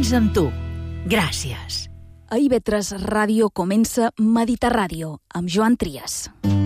és amb tu. Gràcies. A IB3 Ràdio comença Mediterràdio, amb Joan Trias.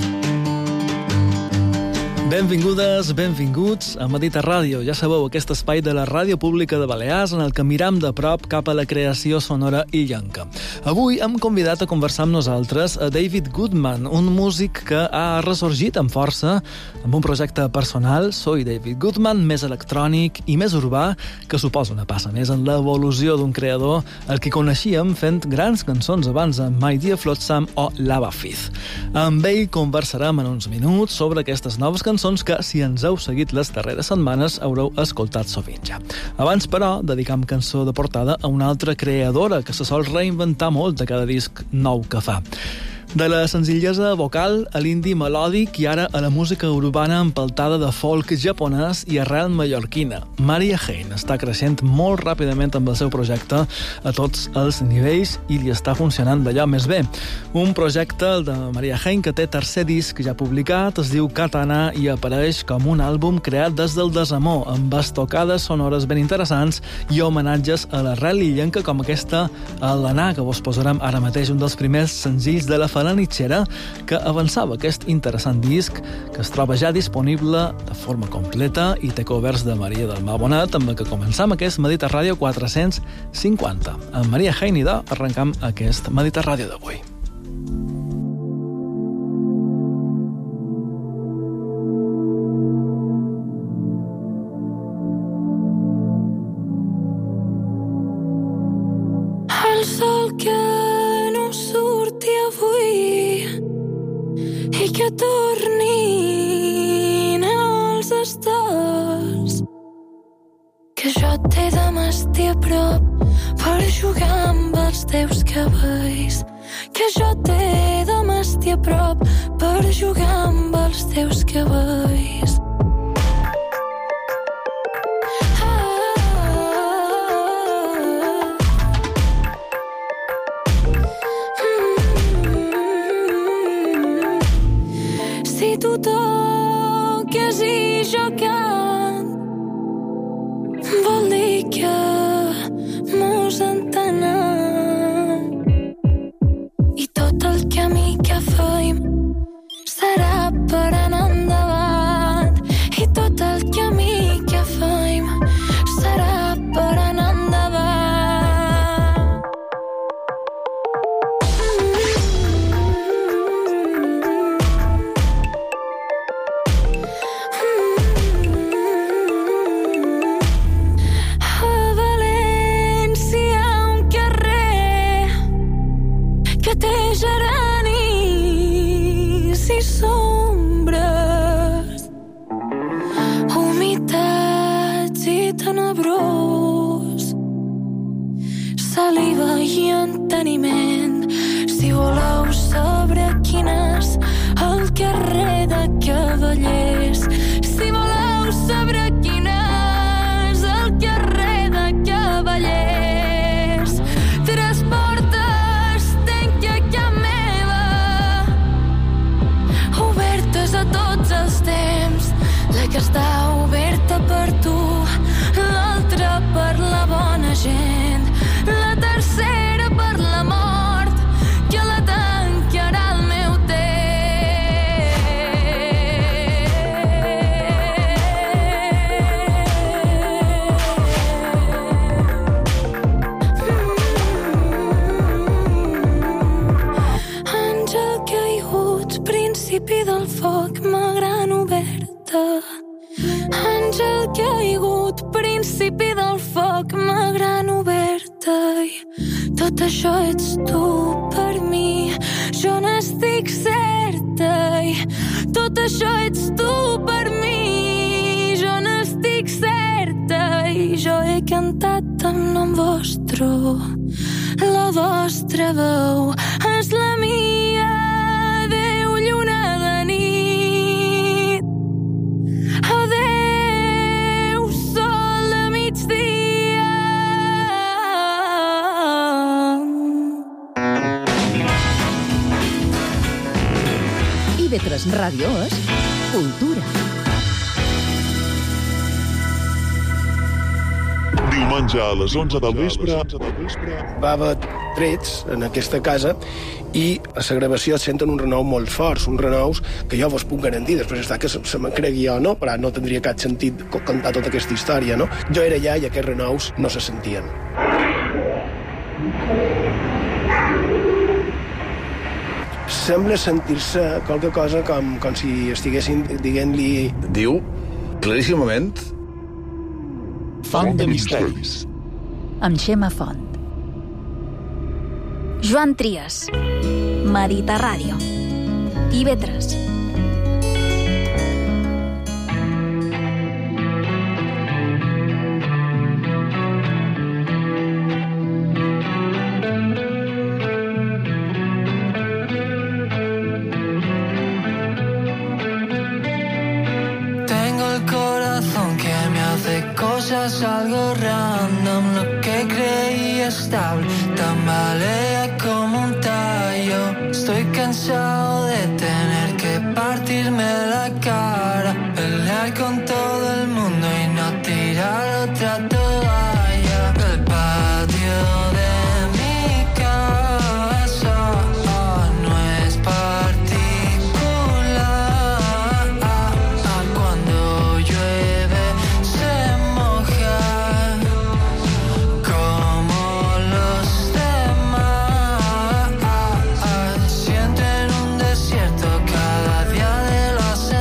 Benvingudes, benvinguts a Mediterràdio. Ja sabeu, aquest espai de la Ràdio Pública de Balears en el que miram de prop cap a la creació sonora illenca. Avui hem convidat a conversar amb nosaltres a David Goodman, un músic que ha ressorgit amb força amb un projecte personal, Soy David Goodman, més electrònic i més urbà, que suposa una passa més en l'evolució d'un creador el que coneixíem fent grans cançons abans amb My Dear Flotsam o Lava Fizz. Amb ell conversarem en uns minuts sobre aquestes noves cançons que, si ens heu seguit les darreres setmanes, haureu escoltat sovint ja. Abans, però, dedicam cançó de portada a una altra creadora que se sol reinventar molt de cada disc nou que fa. De la senzillesa vocal a l'indie melòdic i ara a la música urbana empeltada de folk japonès i arrel mallorquina. Maria Hein està creixent molt ràpidament amb el seu projecte a tots els nivells i li està funcionant d'allò més bé. Un projecte, el de Maria Hein, que té tercer disc ja publicat, es diu Katana i apareix com un àlbum creat des del desamor, amb estocades sonores ben interessants i homenatges a l'arrel illenca com aquesta Alana, que vos posarem ara mateix, un dels primers senzills de la Falanitxera, que avançava aquest interessant disc que es troba ja disponible de forma completa i té covers de Maria del Mar Bonet, amb la que començam aquest Mediterràdio 450. Amb Maria Hein i arrencam aquest Mediterràdio d'avui. El sol que no surti avui i que tornin els estels, que jo t'he de m'estir a prop per jugar amb els teus cabells, que jo t'he de m'estir a prop per jugar amb els teus cabells. Si tu toques i jo cant, vol dir que mos entenem, i tot el camí que feim serà per anar endavant, i tot el camí que feim serà per anar endavant. Geranis i sombres, humitats i tenebrós, saliva i enteniment. Si voleu saber quin és el carrer de Cavallers, si voleu saber quin és el carrer de Cavallers, tres portes tenc a casa meva, obertes a tots els temps, la que està oberta per tu, l'altra per la bona gent, la tercera per la mort, que la tancarà el meu àngel caigut, principi del foc, ma gran oberta. Àngel caigut, principi del foc, ma gran oberta. I tot això ets tu per mi, jo n'estic certa. I tot això ets tu per mi, jo n'estic certa. I jo he cantat en nom vostre, la vostra veu és la mia, Déu, lluna de nit. Adéu, sol de migdia. IB3 Ràdio és cultura. Diumenge a les 11 del vespre. Va haver trets en aquesta casa i a la gravació es senten uns renous molt forts, uns renous que jo vos puc garantir, després està que se me cregui o no, però no tindria cap sentit contar tota aquesta història, no? Jo era allà i aquests renous no se sentien. Sembla sentir-se qualque cosa com si estiguessin dient-li... Diu, claríssimament... Font de misteris. Amb Xema Font. Joan Trias. Mediterràdio. TV3. Algo random, lo que creía estable tambalea como un tallo. Estoy cansado de tener que partirme la cara, pelear con todo el mundo y no tirar otra toalla. El patio de mi casa no es particular. Cuando llueve siento en un desierto cada día de la semana.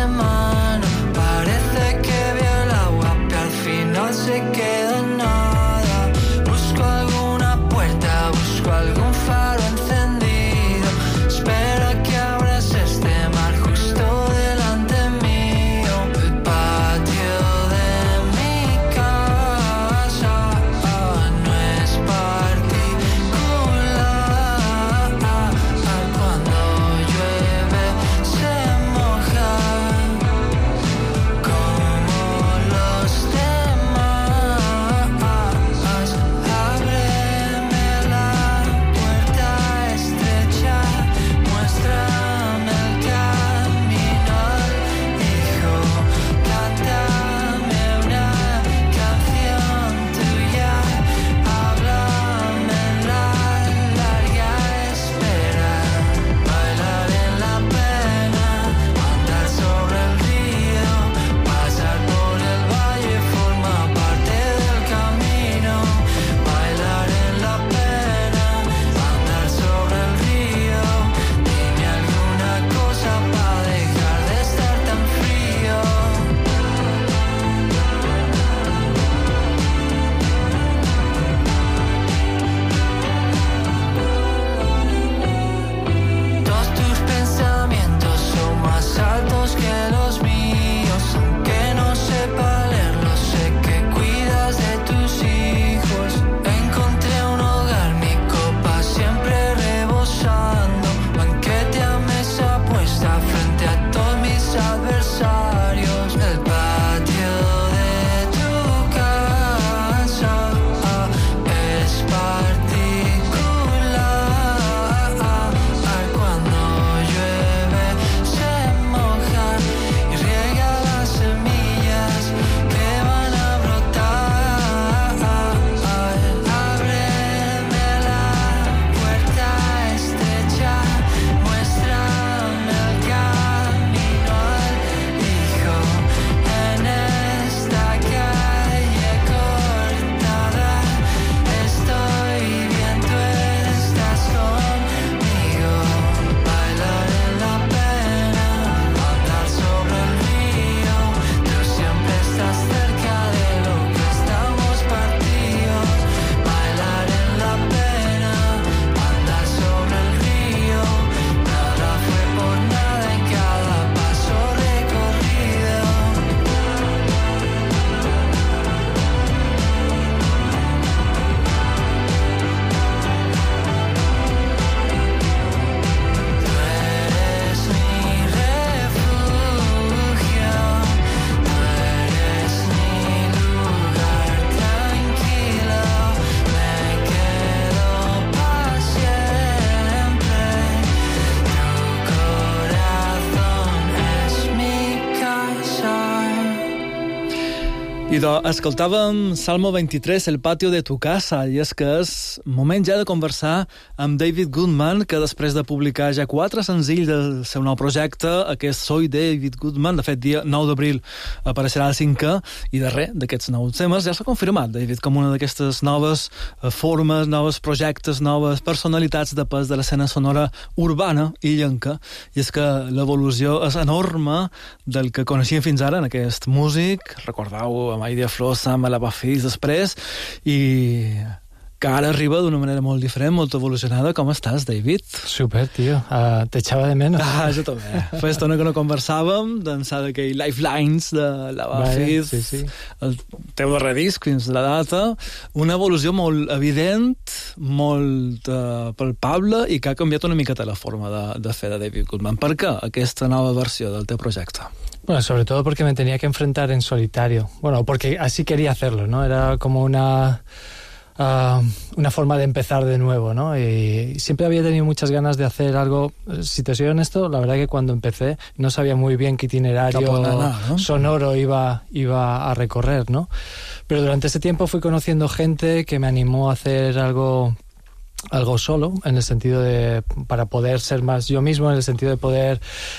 I escoltàvem Salmo 23, El patio de tu casa, i és que és moment ja de conversar amb David Goodman, que després de publicar ja 4 senzills del seu nou projecte, aquest Soy David Goodman, de fet, dia 9 d'abril apareixerà el 5è, i darrer d'aquests nous temes ja s'ha confirmat, David, com una d'aquestes noves formes, nous projectes, noves personalitats de pes de l'escena sonora urbana i illenca, i és que l'evolució és enorme del que coneixíem fins ara en aquest músic, recordeu amb Idea Flossa, amb la Bafis després, i que ara arriba d'una manera molt diferent, molt evolucionada. Com estàs, David? Súper, tío. Te echaba de menos. Jo també. Fa estona que no conversàvem, d'ençà d'aquell Lifelines de la Bafis, sí. El teu darrer disc fins a la data, una evolució molt evident, molt palpable, i que ha canviat una miqueta la forma de fer de David Goodman. Per què aquesta nova versió del teu projecte? Bueno, sobre todo porque me tenía que enfrentar en solitario. Bueno, porque así quería hacerlo, ¿no? Era como una forma de empezar de nuevo, ¿no? Y siempre había tenido muchas ganas de hacer algo. Si te soy honesto, la verdad que cuando empecé no sabía muy bien qué itinerario sonoro iba a recorrer, ¿no? Pero durante ese tiempo fui conociendo gente que me animó a hacer algo solo, en el sentido de, para poder ser más yo mismo, en el sentido de poder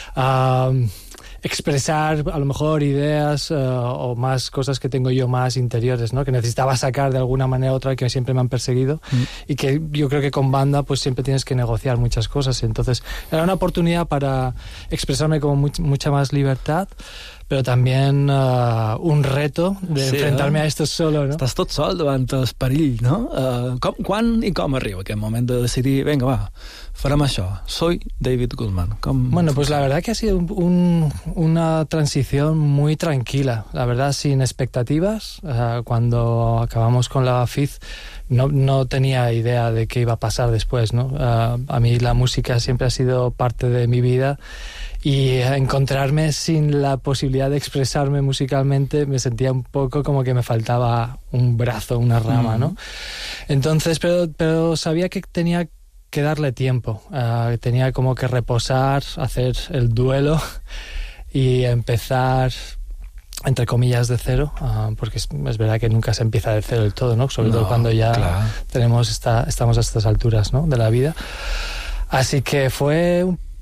expresar a lo mejor ideas o más cosas que tengo yo más interiores, ¿no? Que necesitaba sacar de alguna manera u otra, que siempre me han perseguido, y que yo creo que con banda pues siempre tienes que negociar muchas cosas. Entonces era una oportunidad para expresarme con mucha más libertad, però també un reto d'enfrontar-me a esto solo, ¿no? Estàs tot sol davant el perill, no? Quan i com arriba aquest moment de decidir, venga, va, farem això, soy David Goodman? Bueno, pues la verdad que ha sido una transición muy tranquila, la verdad, sin expectativas. Cuando acabamos con la FIZ no tenía idea de qué iba a pasar después, ¿no? A mí la música siempre ha sido parte de mi vida, y encontrarme sin la posibilidad de expresarme musicalmente me sentía un poco como que me faltaba un brazo, una rama, ¿no? Entonces, pero sabía que tenía que darle tiempo, tenía como que reposar, hacer el duelo y empezar, entre comillas, de cero, porque es verdad que nunca se empieza de cero del todo, ¿no? Sobre todo cuando ya estamos a estas alturas, ¿no? De la vida. Así que fue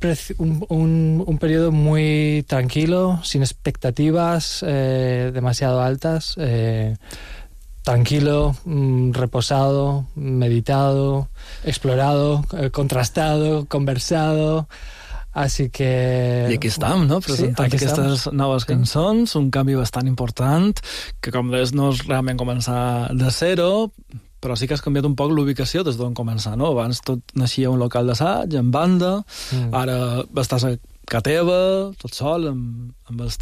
un periodo muy tranquilo, sin expectativas demasiado altas, tranquilo, reposado, meditado, explorado, contrastado, conversado. Així que... I aquí estem, no? Presentant aquestes noves cançons, un canvi bastant important, que com deies no és realment començar de zero, però sí que has canviat un poc l'ubicació des d'on començar, no? Abans tot naixia un local d'assaig, en banda, ara estàs a casa teva, tot sol, amb les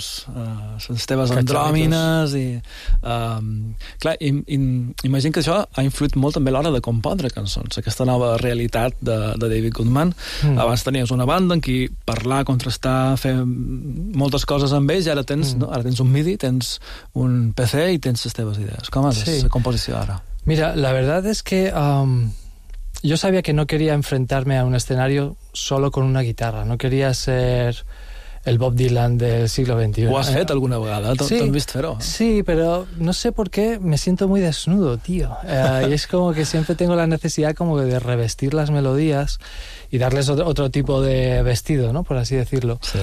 teves andròmines, i clar, imagino que això ha influït molt també a l'hora de compondre cançons, aquesta nova realitat de David Goodman. Abans tenies una banda en qui parlar, contrastar, fer moltes coses amb ells, i ara tens un MIDI, tens un PC i tens les teves idees. Com és la composició ara? Mira, la verdad es que yo sabía que no quería enfrentarme a un escenario solo con una guitarra, no quería ser el Bob Dylan del siglo XXI. ¿Ho has fet alguna vegada? T'han vist fer-ho? Sí, pero no sé por qué me siento muy desnudo, tío. Y es como que siempre tengo la necesidad como de revestir las melodías y darles otro tipo de vestido, ¿no? Por así decirlo. Sí.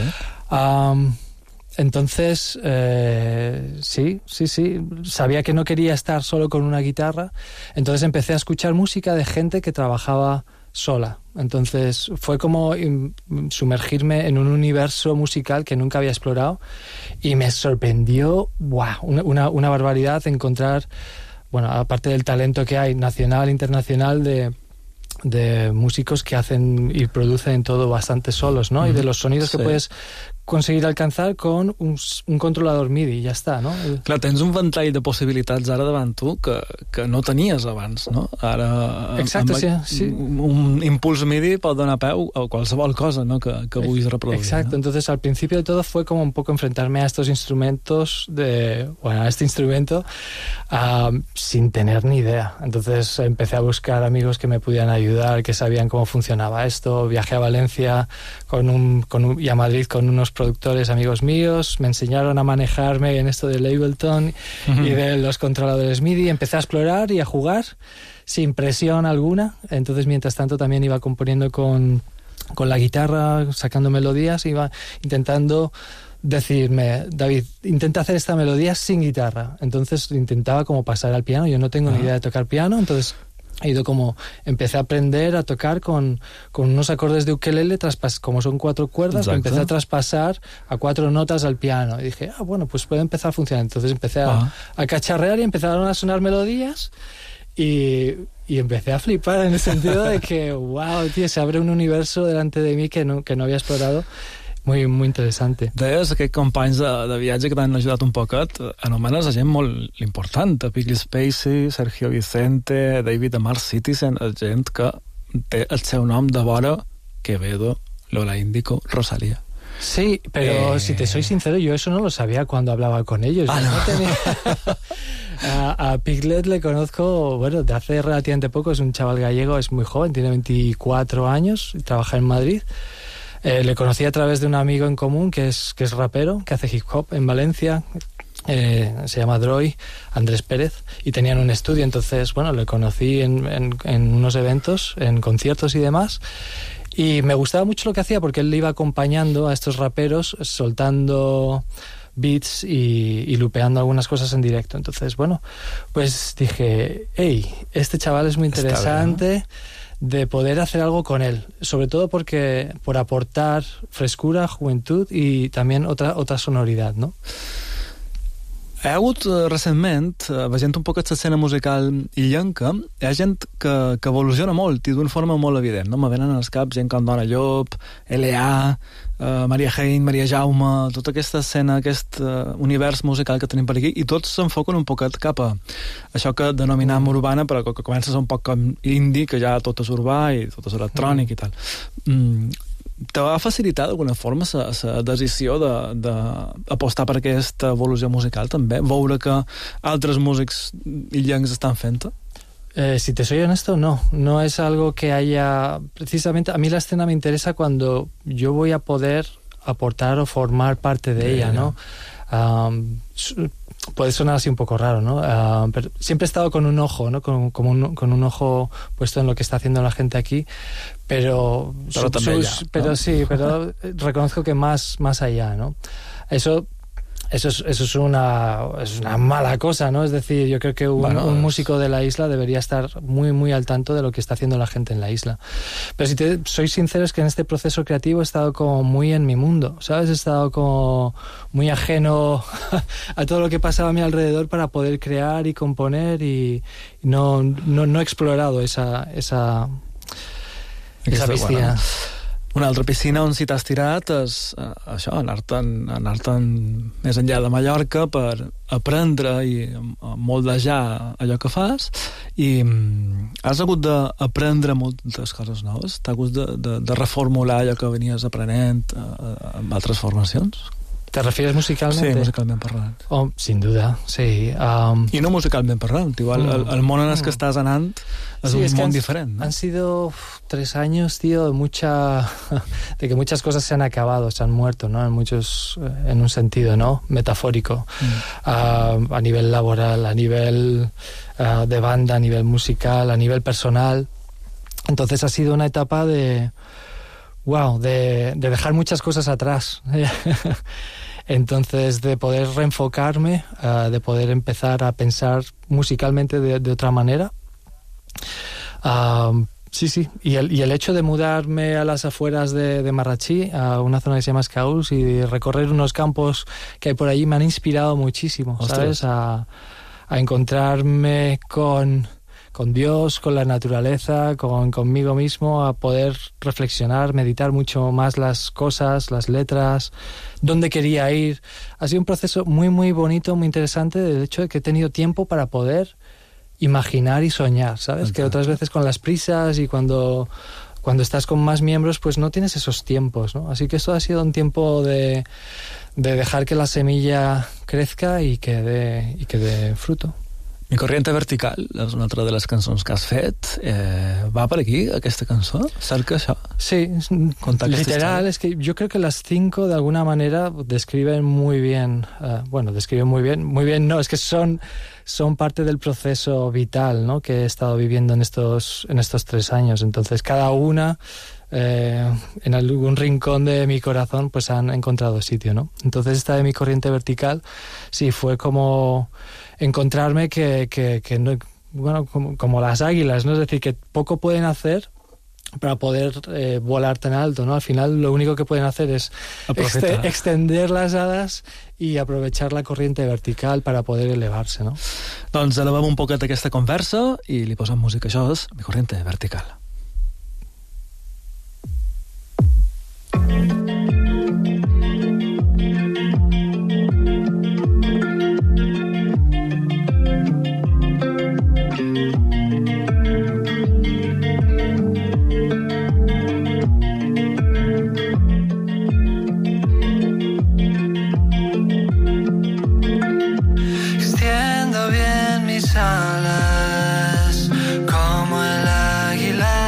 Entonces, sí, sabía que no quería estar solo con una guitarra, entonces empecé a escuchar música de gente que trabajaba sola. Entonces fue como sumergirme en un universo musical que nunca había explorado, y me sorprendió una barbaridad encontrar, bueno, aparte del talento que hay nacional, internacional, de músicos que hacen y producen todo bastante solos, ¿no? Y de los sonidos que puedes conseguir alcanzar con un controlador MIDI, ja està, no? Clar, tens un ventall de possibilitats ara davant tu que no tenies abans, no? Ara, exacte, sí. Un impuls MIDI pot donar peu a qualsevol cosa, no? que vulguis reproduir. Exacto, ¿no? Entonces al principio de todo fue como un poco enfrentarme a estos instrumentos, a este instrumento, sin tener ni idea. Entonces empecé a buscar amigos que me pudieran ayudar, que sabían cómo funcionaba esto. Viajé a Valencia y a Madrid con unos productores amigos míos, me enseñaron a manejarme en esto del Ableton y de los controladores MIDI. Empecé a explorar y a jugar sin presión alguna. Entonces, mientras tanto, también iba componiendo con la guitarra, sacando melodías, iba intentando decirme, David, intenta hacer esta melodía sin guitarra. Entonces intentaba como pasar al piano. Yo no tengo ni idea de tocar piano, entonces empecé a aprender a tocar con unos acordes de ukelele, como son 4 cuerdas, empecé a traspasar a 4 notas al piano. Y dije, bueno, pues puede empezar a funcionar. Entonces empecé a cacharrear y empezaron a sonar melodías y empecé a flipar en el sentido de que, wow, tío, se abre un universo delante de mí que no había explorado. Muy, muy interessant. Deies aquests companys de viatge que t'han ajudat un poquet, anomenes a gent molt important, a Piggy Spacey, Sergio Vicente, David Amar Citizen, gent que té el seu nom de vora Quevedo, Lola Índico, Rosalía. Sí, pero si te soy sincero, yo eso no lo sabía cuando hablaba con ellos. A Piglet le conozco, bueno, de hace relativamente poco, es un chaval gallego, es muy joven, tiene 24 años, trabaja en Madrid. Le conocí a través de un amigo en común que es rapero, que hace hip hop en Valencia, se llama Droy, Andrés Pérez, y tenían un estudio. Entonces, bueno, le conocí en unos eventos, en conciertos y demás, y me gustaba mucho lo que hacía porque él le iba acompañando a estos raperos, soltando beats y lupeando algunas cosas en directo. Entonces, bueno, pues dije, hey, este chaval es muy interesante, de poder hacer algo con él, sobre todo por aportar frescura, juventud y también otra sonoridad, ¿no? Hi ha hagut recentment, veient un poc l'escena musical illenca, hi ha gent que evoluciona molt i d'una forma molt evident, no? Me venen als caps gent com Dona Llop, L.A., Maria Hein, Maria Jaume, tota aquesta escena, aquest univers musical que tenim per aquí, i tots s'enfoquen un poquet cap a això que denominem urbana, però que comença a ser un poc com indie, que ja tot és urbà i tot és electrònic i tal. Te va facilitar d'alguna forma la decisió d'apostar per aquesta evolució musical també? Veure que altres músics illencs estan fent-ho? Si te soy honesto, no es algo que haya... Precisamente, a mí la escena me interesa cuando yo voy a poder aportar o formar parte de ella, ¿no? Puede sonar así un poco raro, ¿no? Pero siempre he estado con un ojo, ¿no? Con un ojo puesto en lo que está haciendo la gente aquí, pero reconozco que más allá, ¿no? Eso es una mala cosa, ¿no? Es decir, yo creo que un músico de la isla debería estar muy, muy al tanto de lo que está haciendo la gente en la isla. Pero si te soy sincero, es que en este proceso creativo he estado como muy en mi mundo, ¿sabes? He estado como muy ajeno a todo lo que pasaba a mi alrededor para poder crear y componer, y no he explorado esa piscina. Una altra piscina on si t'has tirat és això, anar-te'n més enllà de Mallorca per aprendre i moldejar allò que fas, i has hagut d'aprendre moltes coses noves? T'ha hagut de reformular allò que venies aprenent amb altres formacions? ¿Te refieres musicalmente? Sí, musicalment parlant. Oh, sin duda, sí. I no musicalment parlant, igual el món en el que estàs anant és un món diferent, ¿no? Han sido 3 años, tío, de que muchas cosas se han acabado, se han muerto, ¿no? En un sentido, ¿no? Metafórico. A nivel laboral, a nivel de banda, a nivel musical, a nivel personal. Entonces ha sido una etapa de dejar muchas cosas atrás. Entonces, de poder reenfocarme, de poder empezar a pensar musicalmente de otra manera. Sí. Y el hecho de mudarme a las afueras de Marratxí, a una zona que se llama Escaús, y recorrer unos campos que hay por allí, me han inspirado muchísimo, ¿sabes? A encontrarme con Dios, con la naturaleza, conmigo mismo, a poder reflexionar, meditar mucho más las cosas, las letras, dónde quería ir. Ha sido un proceso muy, muy bonito, muy interesante, del hecho de que he tenido tiempo para poder imaginar y soñar, ¿sabes? Que otras veces con las prisas y cuando estás con más miembros, pues no tienes esos tiempos, ¿no? Así que esto ha sido un tiempo de dejar que la semilla crezca y que dé fruto. Mi corriente vertical és una altra de les cançons que has fet. Va per aquí, aquesta cançó? Cerca això? Sí, literal, es que yo creo que las 5 de alguna manera describen muy bien, muy bien, no, es que son parte del proceso vital, ¿no?, que he estado viviendo en estos 3 años. Entonces, cada una, en algún rincón de mi corazón, pues han encontrado sitio, ¿no? Entonces, esta de mi corriente vertical, sí, fue como encontrarme que no, bueno, como las águilas, ¿no? Es decir, que poco pueden hacer para poder volar tan alto, ¿no? Al final lo único que pueden hacer es extender las alas y aprovechar la corriente vertical para poder elevarse, ¿no? Doncs elevem un poquet aquesta conversa i li posem música. Això és Mi corriente vertical. Alas como el águila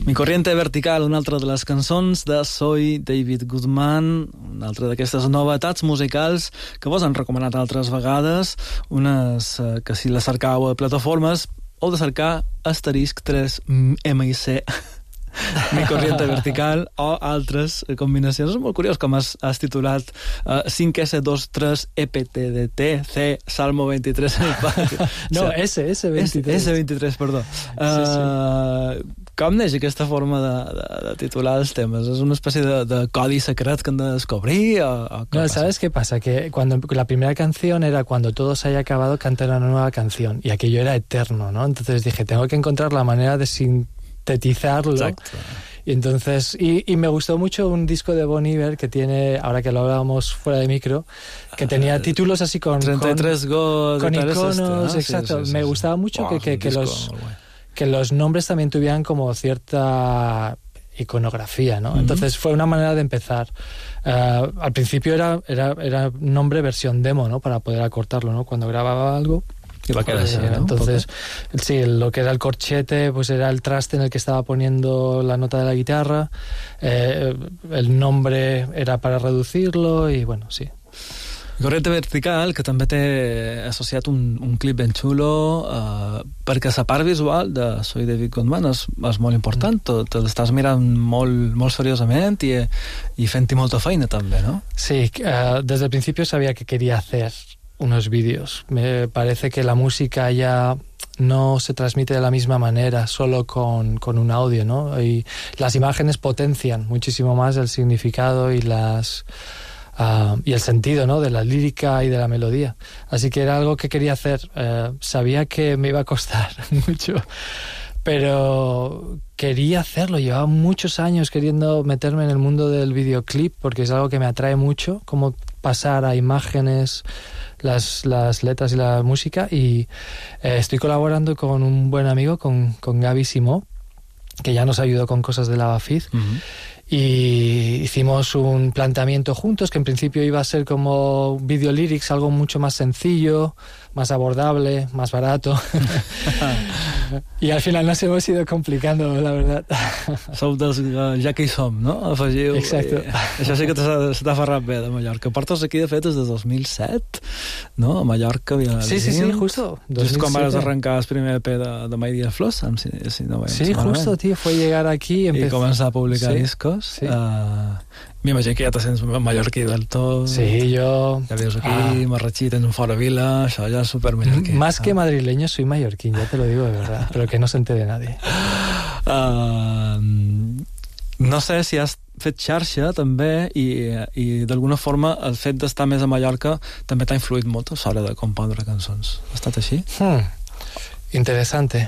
Mi corriente vertical, una altra de les cançons de Soy David Guzmán, una altra d'aquestes novetats musicals que vos han recomanat altres vegades, unes que si les cercau a plataformes heu de cercar asterisc 3 MIC Mi corriente vertical o altres combinacions. És molt curiós com has titulat 5S23 EPTDT C Salmo 23 en el pati. No, S23. S23, perdó. Com neix aquesta forma de titular els temes? ¿Es una especie de codi secret que han de descobrir? No, ¿sabes qué pasa? Que cuando la primera canción era cuando todo se haya acabado, cantar una nueva canción. Y aquello era eterno, ¿no? Entonces dije, tengo que encontrar la manera de sintetizarlo. Exacto. Y entonces, y me gustó mucho un disco de Bon Iver que tiene, ahora que lo hablábamos fuera de micro, que tenía títulos así con 33 God, con iconos, exacto. Me gustaba mucho que los nombres también tuvieran como cierta iconografía, ¿no? Entonces fue una manera de empezar. Al principio era nombre versión demo, ¿no? Para poder acortarlo, ¿no? Cuando grababa algo. Y va a quedar así, ¿no? Entonces, sí, lo que era el corchete, pues era el traste en el que estaba poniendo la nota de la guitarra, el nombre era para reducirlo, y bueno, sí. Corriente vertical, que també té associat un clip ben xulo, perquè la part visual de Soy David Guzmán és molt important, te l'estàs mirant molt seriosament i fent-hi molta feina també, ¿no? Sí, desde el principio sabía que quería hacer unos vídeos. Me parece que la música ya no se transmite de la misma manera solo con un audio, ¿no? Y las imágenes potencian muchísimo más el significado y y el sentido, ¿no? De la lírica y de la melodía. Así que era algo que quería hacer. Sabía que me iba a costar mucho, pero quería hacerlo. Llevaba muchos años queriendo meterme en el mundo del videoclip porque es algo que me atrae mucho, cómo pasar a imágenes las letras y la música, y estoy colaborando con un buen amigo, con Gaby Simó, que ya nos ayudó con cosas de Lava Fizz. Y hicimos un planteamiento juntos que en principio iba a ser como video lyrics, algo mucho más sencillo, más abordable, más barato. I al final nos hemos ido complicando, la verdad. Sou dels ja que hi som, no? Afegiu. Exacte. Això sí que se t'ha ferrat bé, de Mallorca. Portes aquí, de fet, des de 2007, no? A Mallorca, Sí, justo. 2007. Just quan vas arrencar el primer EP de My Dear Flors, si no veiem. Sí, justo, tío, fue llegar aquí i començar a publicar discos. Sí. M'imagino que ja te sents mallorquí del tot. Sí, yo... Ja vius aquí, Marratxí, tens un fora vila, això ja és super mallorquí. Más que madrileño, soy mallorquín, ya te lo digo de verdad, pero que no se entere nadie. No sé si has fet xarxa també i d'alguna forma el fet d'estar més a Mallorca també t'ha influït molt a l'hora de compondre cançons. Ha estat així? Interesante.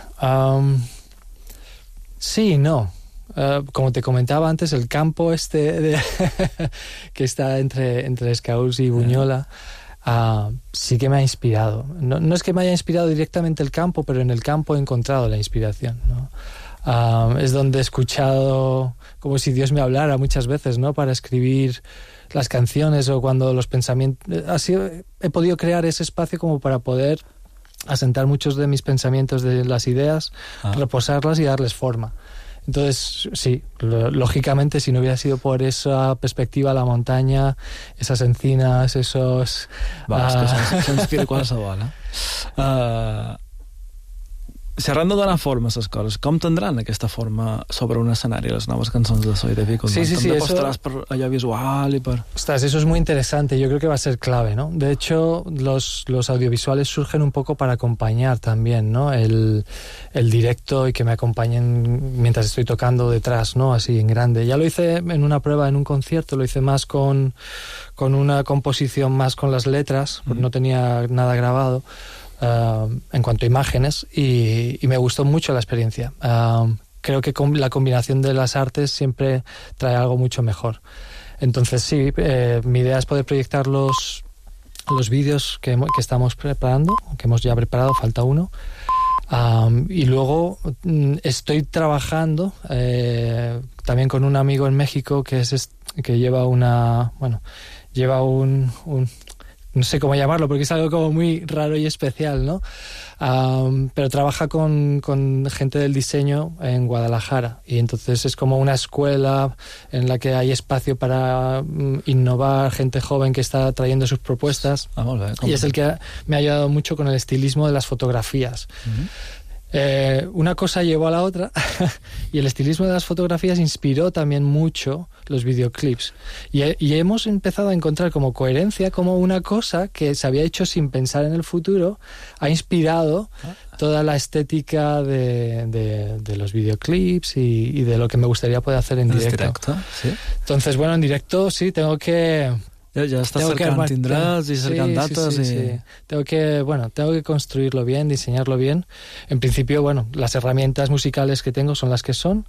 Sí, no. Como te comentaba antes, el campo que está entre Escaús y Buñola, sí que me ha inspirado. No es que me haya inspirado directamente el campo, pero en el campo he encontrado la inspiración, ¿no? Es donde he escuchado como si Dios me hablara muchas veces, ¿no? Para escribir las canciones, o cuando los pensamientos... Así he podido crear ese espacio como para poder asentar muchos de mis pensamientos, de las ideas, reposarlas y darles forma. Entonces, sí, lógicamente, si no hubiera sido por esa perspectiva, la montaña, esas encinas, esos... S'inspira qualsevol, eh? Xerrant de donar forma a les coses, com tindran aquesta forma sobre un escenari les noves cançons de Soy David Guzmán? Sí, ¿També apostaràs per allò visual y por...? Ostras, eso es muy interesante, yo creo que va a ser clave, ¿no? De hecho, los audiovisuales surgen un poco para acompañar también, ¿no? El directo, y que me acompañen mientras estoy tocando detrás, ¿no? Así en grande. Ya lo hice en una prueba, en un concierto, lo hice más con una composición más con las letras, porque no tenía nada grabado. En cuanto a imágenes, y me gustó mucho la experiencia. Creo que la combinación de las artes siempre trae algo mucho mejor. Entonces sí, mi idea es poder proyectar los vídeos que estamos preparando, que hemos ya preparado, falta uno. Y luego estoy trabajando también con un amigo en México que lleva no sé cómo llamarlo, porque es algo como muy raro y especial, ¿no? Pero trabaja con gente del diseño en Guadalajara, y entonces es como una escuela en la que hay espacio para innovar, gente joven que está trayendo sus propuestas, y es el que me ha ayudado mucho con el estilismo de las fotografías. Una cosa llevó a la otra y el estilismo de las fotografías inspiró también mucho los videoclips, y hemos empezado a encontrar como coherencia, como una cosa que se había hecho sin pensar en el futuro ha inspirado toda la estética de los videoclips y de lo que me gustaría poder hacer en directo. ¿Sí? Entonces, bueno, en directo sí, tengo que... Ja estàs cercant tindràs i cercant dates. Sí. Tengo que construirlo bien, diseñarlo bien. En principio, bueno, las herramientas musicales que tengo son las que son.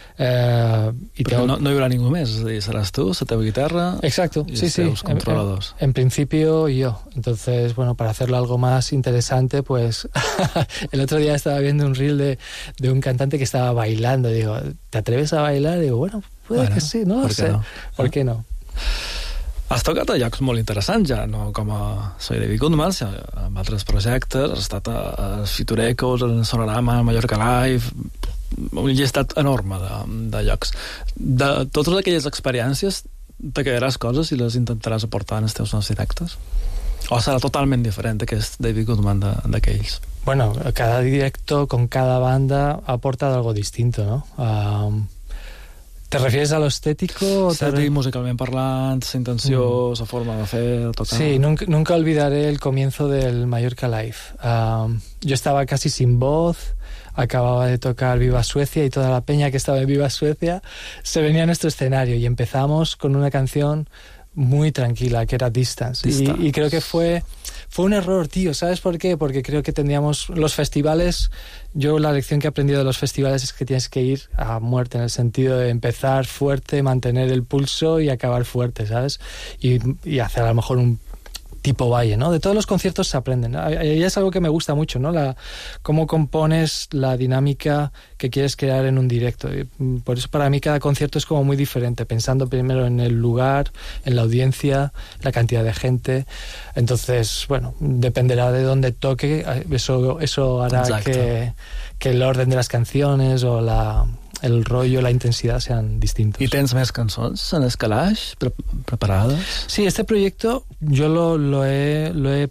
Però no hi haurà ningú més, és a dir, seràs tu, la teva guitarra. Exacto, y los controladors. En principio yo. Entonces, bueno, para hacerlo algo más interesante, pues el otro día estaba viendo un reel de un cantante que estaba bailando. Digo, ¿te atreves a bailar? Digo, bueno, puede que sí, no lo sé. ¿Por qué no? Has tocat a llocs molt interessants, ja, no com a Soy David Goodman, sinó amb altres projectes. Has estat a Fiturecos, a Sonorama, a Mallorca Live, un llistat enorme de llocs. De totes aquelles experiències, te quedaràs coses i les intentaràs aportar en els teus nous directes? O serà totalment diferent aquest David Goodman d'aquells? Bueno, cada directo con cada banda aporta algo distinto, ¿no? ¿Te refieres a lo estético? Musicalment parlant, la intenció, la forma de fer, tocar... Sí, nunca olvidaré el comienzo del Mallorca Live. Yo estaba casi sin voz, acababa de tocar Viva Suecia y toda la peña que estaba en Viva Suecia se venía a nuestro escenario y empezamos con una canción muy tranquila, que era Distance. Y creo que fue un error, tío. ¿Sabes por qué? Porque creo que tendríamos... Los festivales... Yo la lección que he aprendido de los festivales es que tienes que ir a muerte, en el sentido de empezar fuerte, mantener el pulso y acabar fuerte, ¿sabes? Y hacer a lo mejor un tipo valle, ¿no? De todos los conciertos se aprenden, ¿no? Y es algo que me gusta mucho, ¿no? Cómo compones la dinámica que quieres crear en un directo. Y por eso para mí cada concierto es como muy diferente, pensando primero en el lugar, en la audiencia, la cantidad de gente. Entonces, bueno, dependerá de dónde toque, eso hará que el orden de las canciones o el rollo, la intensidad sean distintos. ¿Y tens més cançons en el calaix preparadas? Sí, este proyecto yo lo he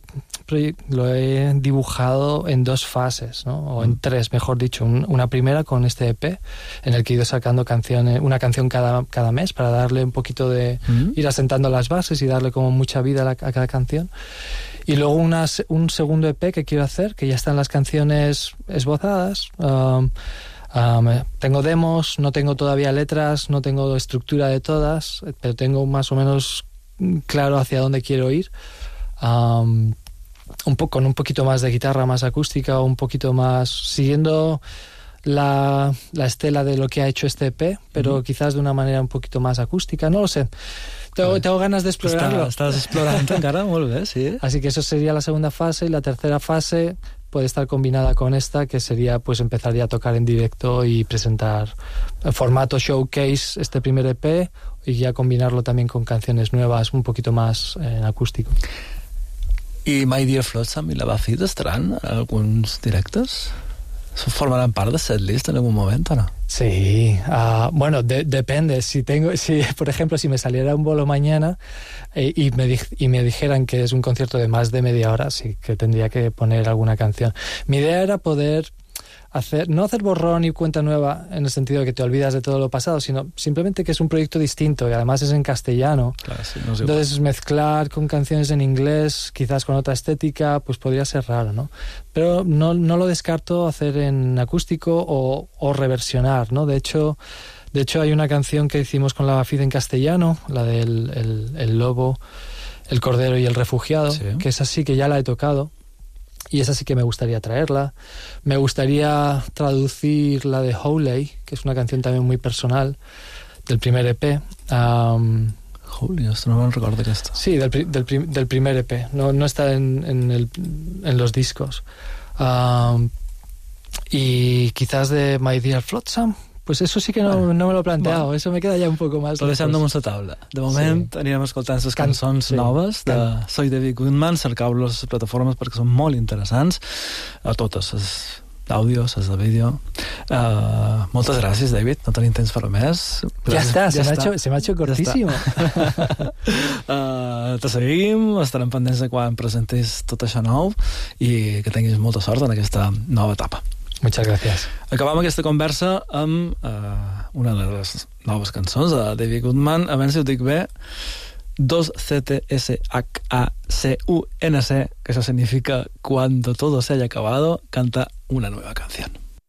dibujado en 2 fases, ¿no? O en 3, mejor dicho. Una primera con este EP, en el que he ido sacando canciones, una canción cada mes, para darle un poquito de... ir asentando las bases y darle como mucha vida a cada canción. Y luego un segundo EP que quiero hacer, que ya están las canciones esbozadas. Tengo demos, no tengo todavía letras, no tengo estructura de todas, pero tengo más o menos claro hacia dónde quiero ir. Con un poquito más de guitarra, más acústica, un poquito más siguiendo la estela de lo que ha hecho este EP, pero quizás de una manera un poquito más acústica, no lo sé. Tengo ganas de explorarlo. Estás explorando encara, molt bé, sí. Así que eso sería la segunda fase, y la tercera fase puede estar combinada con esta, que sería pues empezar ya a tocar en directo y presentar en formato showcase este primer EP, y ya combinarlo también con canciones nuevas un poquito más en acústico. I My Dear Flotsam i la Buffy estaran en alguns directes? ¿Formarán parte de setlist en algún momento, no? Sí, bueno, depende. Por ejemplo, si me saliera un bolo mañana y me dijeran que es un concierto de más de media hora, sí que tendría que poner alguna canción. Mi idea era poder no hacer borrón y cuenta nueva en el sentido de que te olvidas de todo lo pasado, sino simplemente que es un proyecto distinto y además es en castellano. Claro, sí, no sé. Entonces mezclar con canciones en inglés, quizás con otra estética, pues podría ser raro, ¿no? Pero no lo descarto hacer en acústico o reversionar, ¿no? De hecho hay una canción que hicimos con la Bafid en castellano, la del el lobo, el cordero y el refugiado, sí, que es así, que ya la he tocado. Y esa sí que me gustaría traerla. Me gustaría traducir la de Howley, que es una canción también muy personal, del primer EP. Howley, esto no me recuerdo que esto. Sí, del primer EP. No está en los discos. Y quizás de My Dear Flotsam Pues eso sí que no me lo he planteado, eso me queda ya un poco más. Però deixem damunt la taula. De moment anirem escoltant les cançons noves de Soy David Goodman, cercau-los a les plataformes perquè són molt interessants, a totes, les d'àudio, les de vídeo. Moltes gràcies, David, no tenim temps per més. Ja està, se m'ha hecho cortísimo. Te seguim, estarem pendents de quan presentis tot això nou i que tinguis molta sort en aquesta nova etapa. Muchas gracias. Acabam aquesta conversa amb una de les noves cançons de David Goodman, a veure si ho dic bé, 2ZSHACUNC, que això significa cuando todo se haya acabado, canta una nueva canción.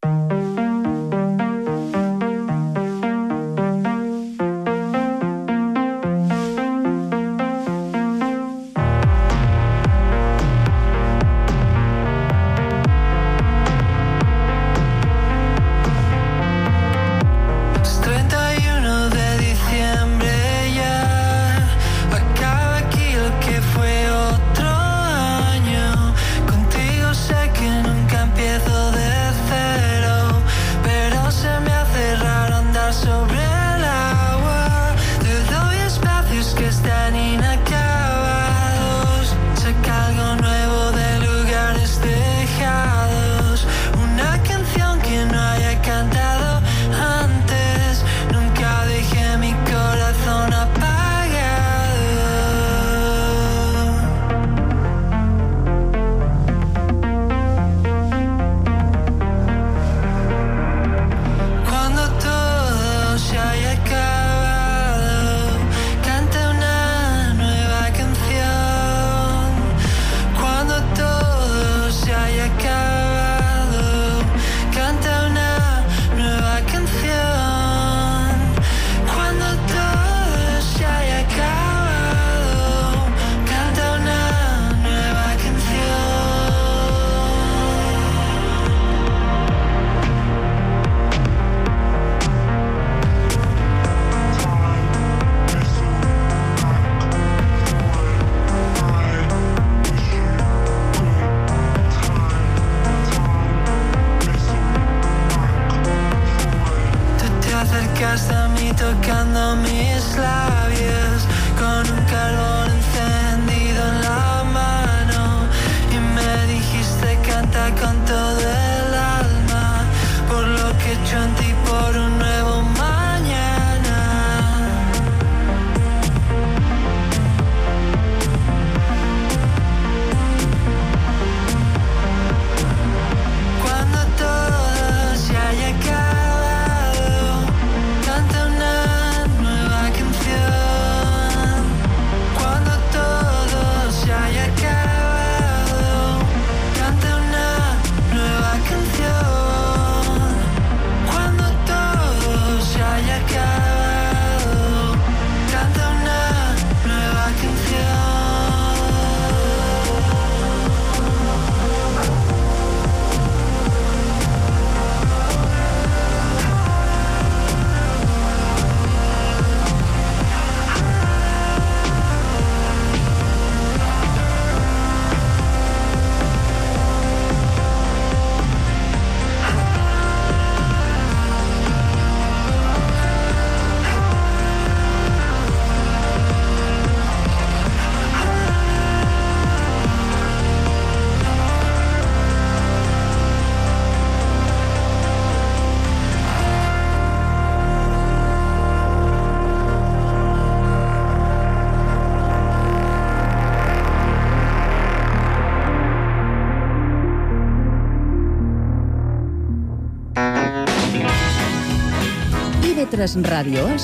Ivetres Ràdios,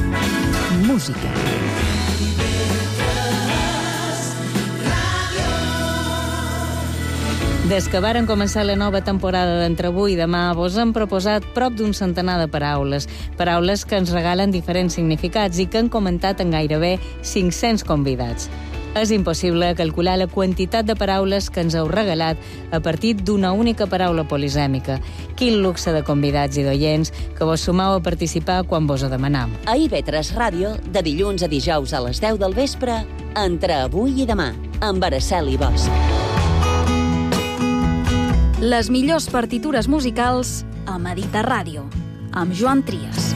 música. Des que varen començar la nova temporada d'Entre avui i demà, vos hem proposat prop d'un centenar de paraules. Paraules que ens regalen diferents significats i que han comentat en gairebé 500 convidats. És impossible calcular la quantitat de paraules que ens heu regalat a partir d'una única paraula polisèmica. Quin luxe de convidats i d'oients que vos sumau a participar quan vos ho demanam. A Ivetres Ràdio, de dilluns a dijous a les 10 del vespre, Entre avui i demà, amb Araceli Bosch. Les millors partitures musicals a Mediterràdio, amb Joan Trias.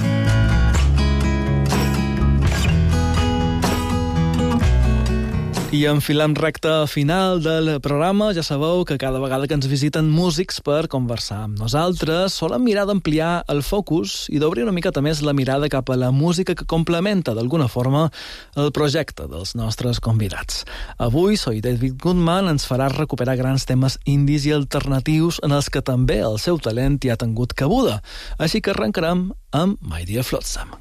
I enfilant recta final del programa, ja sabeu que cada vegada que ens visiten músics per conversar amb nosaltres, solen mirar d'ampliar el focus i d'obrir una miqueta més la mirada cap a la música que complementa d'alguna forma el projecte dels nostres convidats. Avui, Soy David Goodman ens farà recuperar grans temes indis i alternatius en els que també el seu talent hi ha tingut cabuda. Així que arrencarem amb My Dear Flotsam.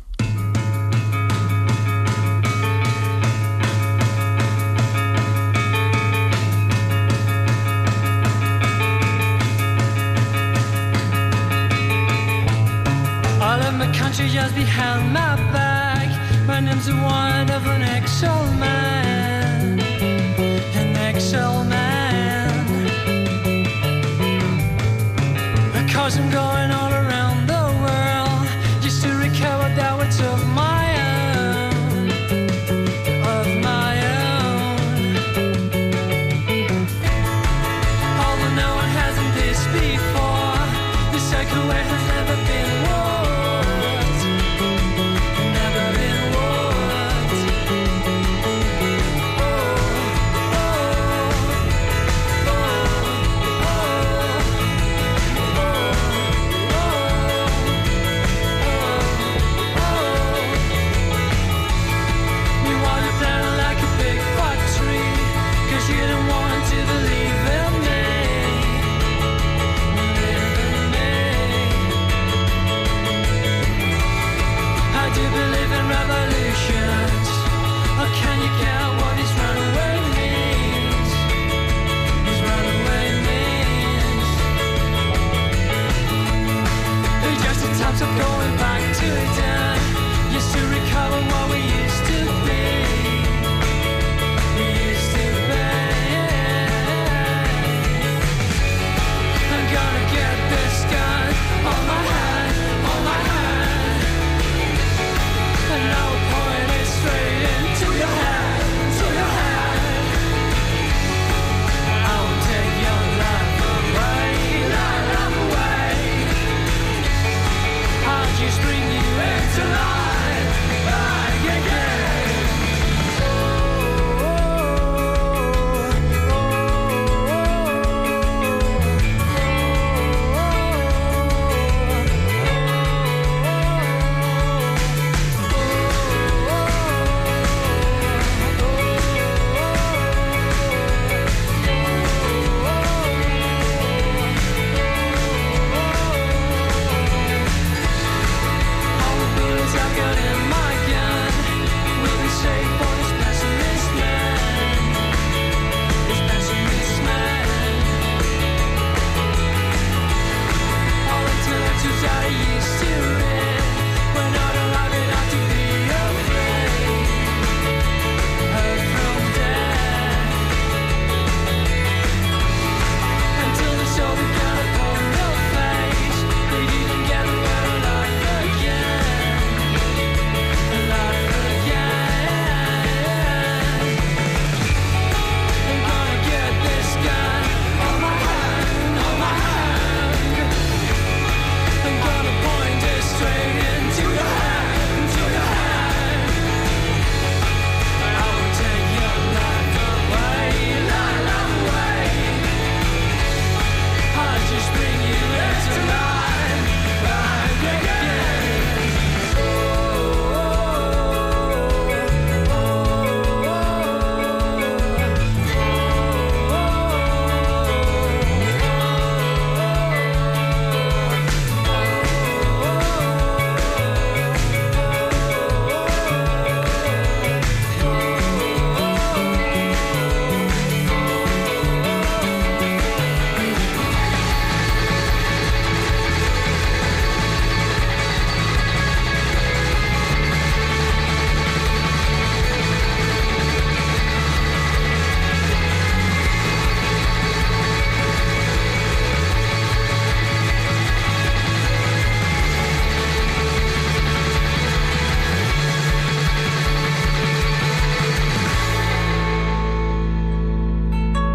Country just behind my back. My name's the one of an ex-old man. An ex-old man. Cause I'm going all around the world just to recover that which of my own. Of my own. Although no one hasn't this before, the circle way has never been won.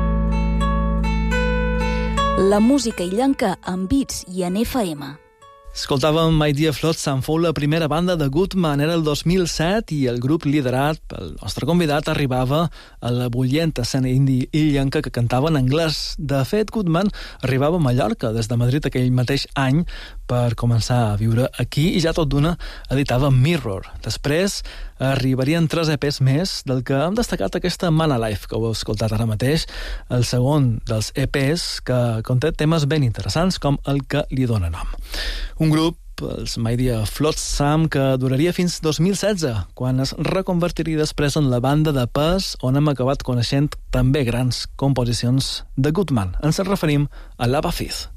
La música illenca en Beats i en FM. Escoltàvem My Dear Flotsam, fou la primera banda de Goodman, era el 2007 i el grup liderat pel nostre convidat arribava a la bullent escena indie illenca que cantava en anglès. De fet, Goodman arribava a Mallorca des de Madrid aquell mateix any per començar a viure aquí i ja tot d'una editava Mirror. Després arribarien 3 EPs més, del que hem destacat aquesta Mana Life, que heu escoltat ara mateix, el segon dels EPs que conté temes ben interessants com el que li dóna nom. Un grup, els My Dear Flotsam, que duraria fins 2016, quan es reconvertiria després en la banda de pes on hem acabat coneixent també grans composicions de Goodman. Ens referim a Lava Fizz.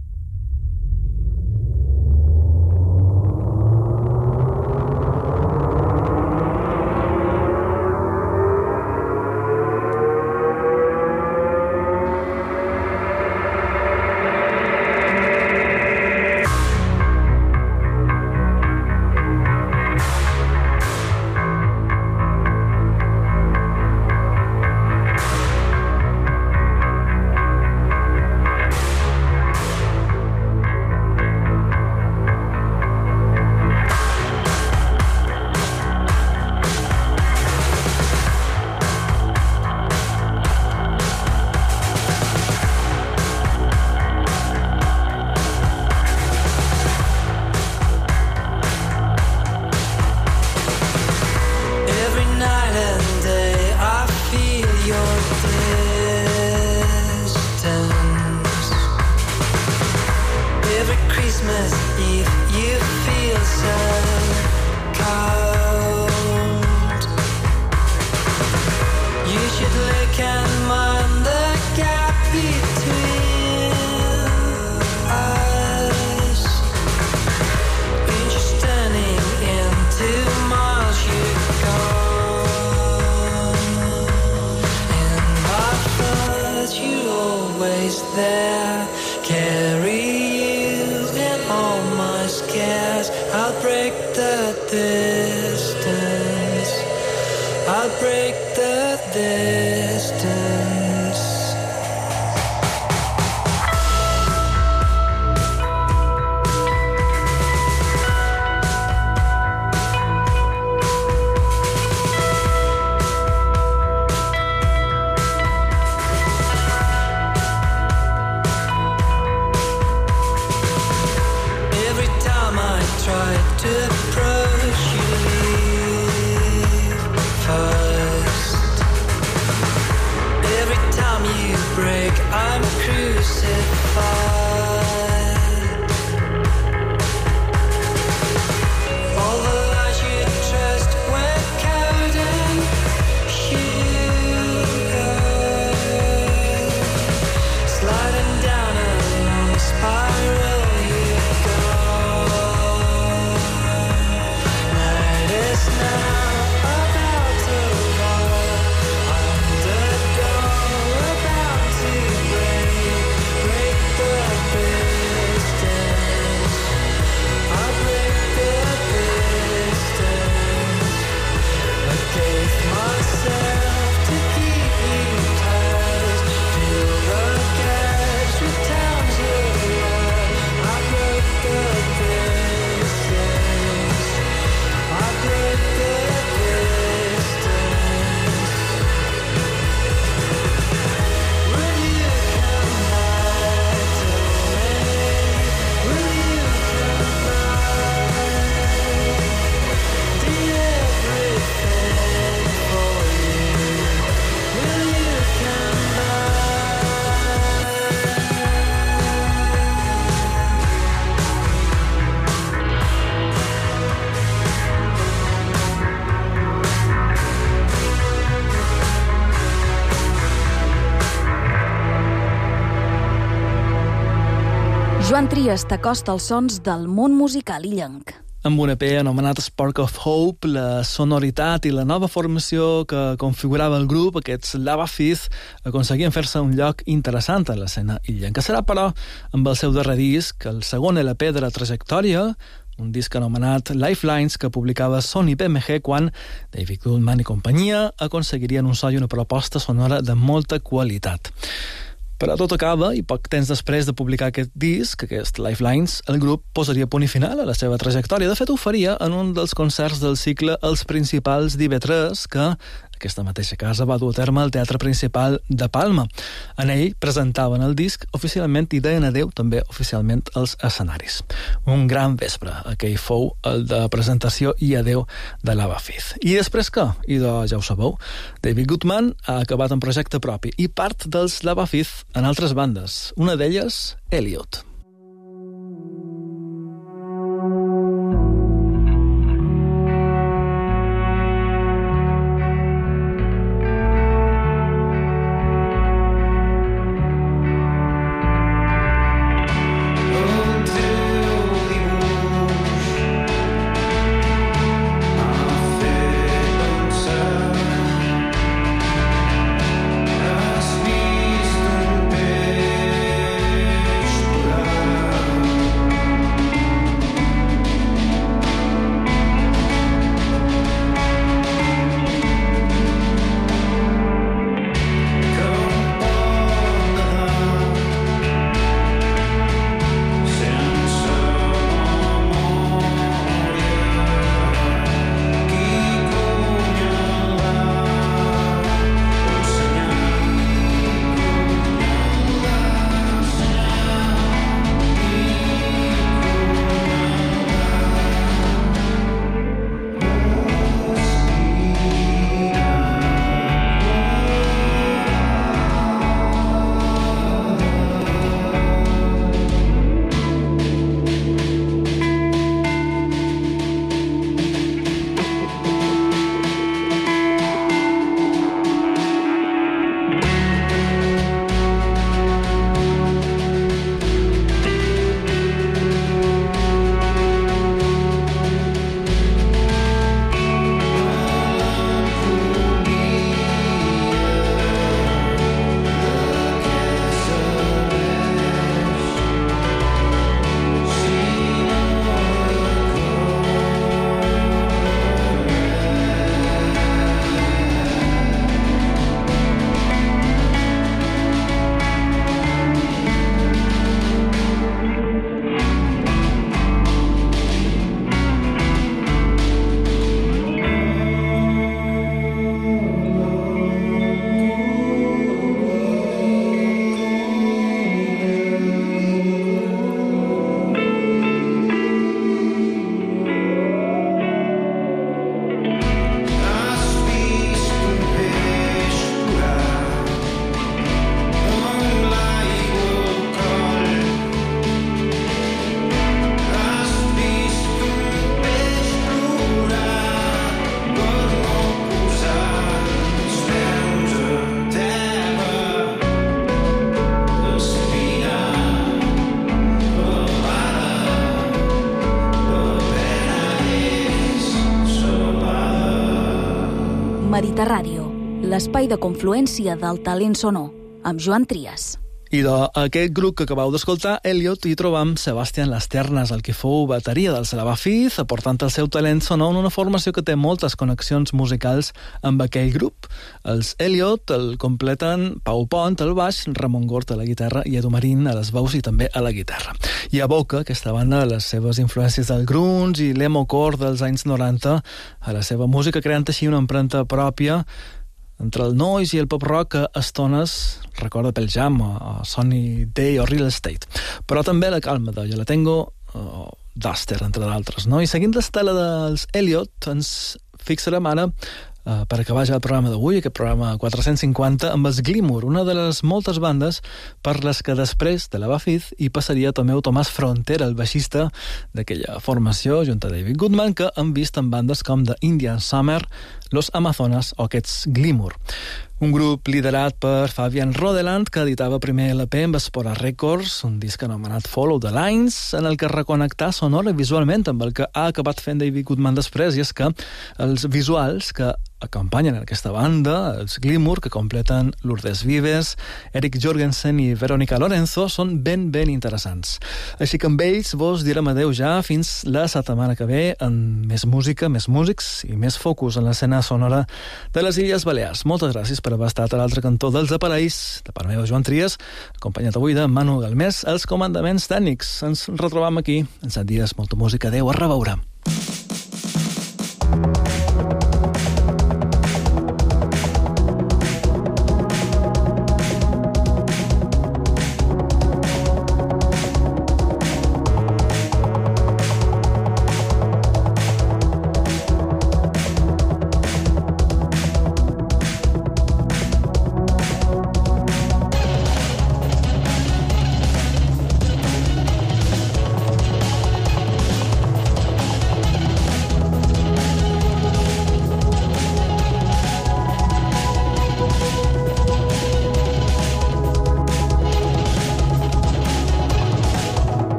Joan Trias t'acosta als sons del món musical illenc. Amb un EP anomenat Spark of Hope, la sonoritat i la nova formació que configurava el grup, aquests Lava Fizz, aconseguien fer-se un lloc interessant a l'escena illenca. Serà, però, amb el seu darrer disc, el segon LP de la trajectòria, un disc anomenat Lifelines que publicava Sony BMG, quan David Goodman i companyia aconseguirien un so i una proposta sonora de molta qualitat. Però tot acaba i poc temps després de publicar aquest disc, aquest Lifelines, el grup posaria punt i final a la seva trajectòria. De fet, ho faria en un dels concerts del cicle Els Principals d'IV3, que aquesta mateixa casa va dur a terme al Teatre Principal de Palma. En ell presentaven el disc oficialment i deien adeu també oficialment als escenaris. Un gran vespre, aquell fou el de presentació i adeu de l'Ava Fiz. I després què? I ja ho sabeu, David Goodman ha acabat en projecte propi i part dels l'Ava Fiz en altres bandes. Una d'elles, Elliot. Mediterràdio, l'espai de confluència del talent sonor, amb Joan Trias. I d'aquest grup que acabeu d'escoltar, Elliot, hi trobam Sebastián Las Ternas, el que fou bateria del l'Ava Fiz, aportant el seu talent sonor en una formació que té moltes connexions musicals amb aquell grup. Els Elliot el completen Pau Pont al baix, Ramon Gort a la guitarra i Edu Marín a les veus i també a la guitarra. I aboca aquesta banda les seves influències del grunge i l'emo-core dels anys 90 a la seva música, creant així una empremta pròpia entre el noise i el pop-rock que a estones recorda Pearl Jam o Sunny Day o Real Estate. Però també la calma de Ja la Tengo o Duster, entre d'altres. No? I seguint l'estela dels Elliot, ens fixarem ara per acabar ja el programa d'avui, aquest programa 450, amb els Glimmer, una de les moltes bandes per les que després de l'Ava Fiz hi passaria Tomeu Tomàs Frontera, el baixista d'aquella formació, junt a David Goodman, que han vist en bandes com The Indian Summer, Los Amazonas o aquests Glimmer. Un grup liderat per Fabian Rodeland, que editava primer l'EP amb Espora Records, un disc anomenat Follow the Lines, en el que reconnectar sonora i visualment amb el que ha acabat fent David Goodman després, i és que els visuals que acompanyen aquesta banda, els Glimmer, que completen Lourdes Vives, Eric Jorgensen i Verónica Lorenzo, són ben interessants. Així que amb ells vos direm adeu ja fins la setmana que ve, amb més música, més músics i més focus en l'escena l'escena sonora de les Illes Balears. Moltes gràcies per haver estat a l'altre cantó dels aparells. De part meva, Joan Trias, acompanyat avui de Manu Galmés, els comandaments tècnics. Ens retrobam aquí en 7 dies. Molta música. Adéu, a reveure.